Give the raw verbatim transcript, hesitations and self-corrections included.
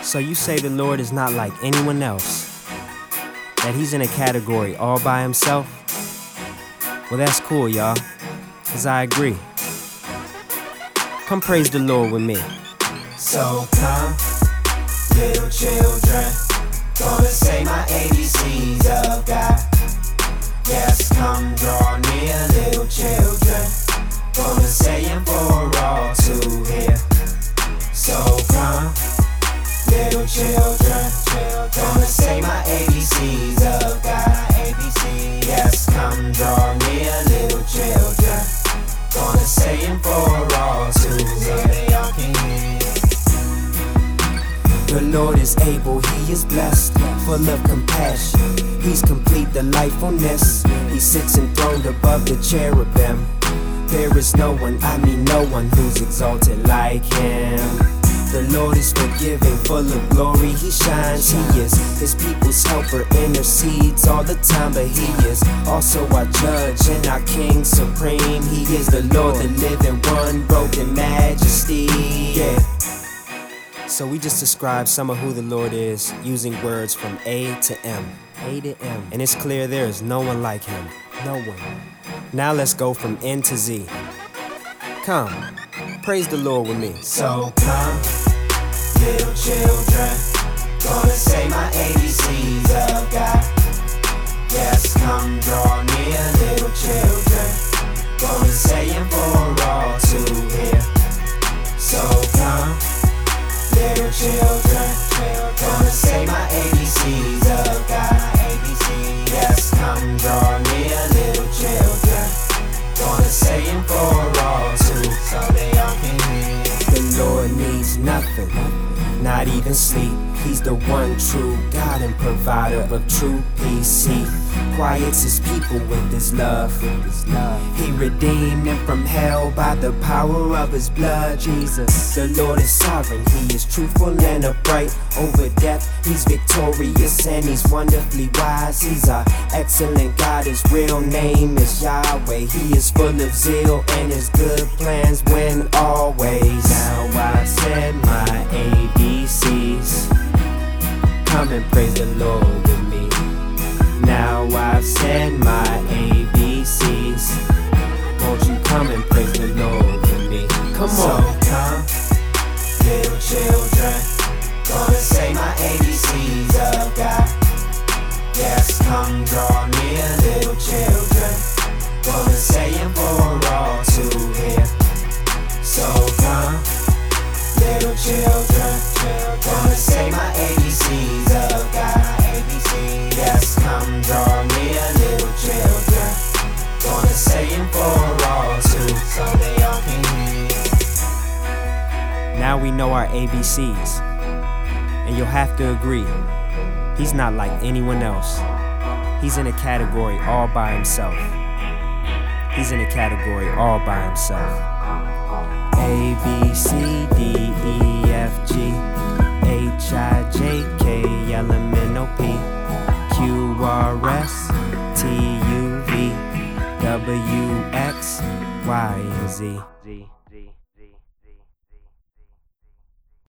So you say the Lord is not like anyone else? That he's in a category all by himself? Well, that's cool, y'all, cause I agree. Come praise the Lord with me. So come, little children, gonna say my A B Cs of God. Yes, come draw near, little children, gonna say them for all to hear. So come, little children, gonna say my A B Cs of God. A B C, yes, come draw near, little children, gonna say them for all to hear. They all can hear. The Lord is able, he is blessed, full of compassion. He's complete delightfulness. He sits enthroned above the cherubim. There is no one, I mean no one, who's exalted like him. The Lord is forgiving, full of glory, he shines. He is his people's helper, intercedes all the time. But he is also our judge and our king supreme. He is the Lord, the living one, broken majesty. Yeah. So we just described some of who the Lord is using words from A to M. A to M. And it's clear there is no one like him. No one. Now let's go from N to Z. Come, praise the Lord with me. So come, little children, gonna say my A B Cs of God. Yes, come draw near, little children, gonna say them for all to hear. So come, little children, gonna say my A B Cs of God. A B C, yes, come draw near, little children, gonna say them for all to, so they all can hear. The Lord needs nothing, not even sleep. He's the one true God and provider of true peace. He quiets his people with his love. He redeemed them from hell by the power of his blood. Jesus, the Lord is sovereign. He is truthful and upright. Over death, he's victorious and he's wonderfully wise. He's our excellent God. His real name is Yahweh. He is full of zeal and his good plans win always. Now I've said my A B Cs. Come and praise the Lord with me. Now I've said my A B Cs. Won't you come and praise the Lord with me? Come So on. come, little children, gonna say my A B Cs of God. Yes, come draw near, little children, gonna say them for all to hear. So come, little children, gonna say my A B Cs of God. A B C, yes, come draw near, little children, gonna say them for all to, so they all can hear. Now we know our A B Cs. And you'll have to agree, he's not like anyone else. He's in a category all by himself. He's in a category all by himself. A, B, C, D, E, F, G, H, I, J, K, L, M, N, O, P, Q, R, S, T, U, V, W, X, Y, and Z.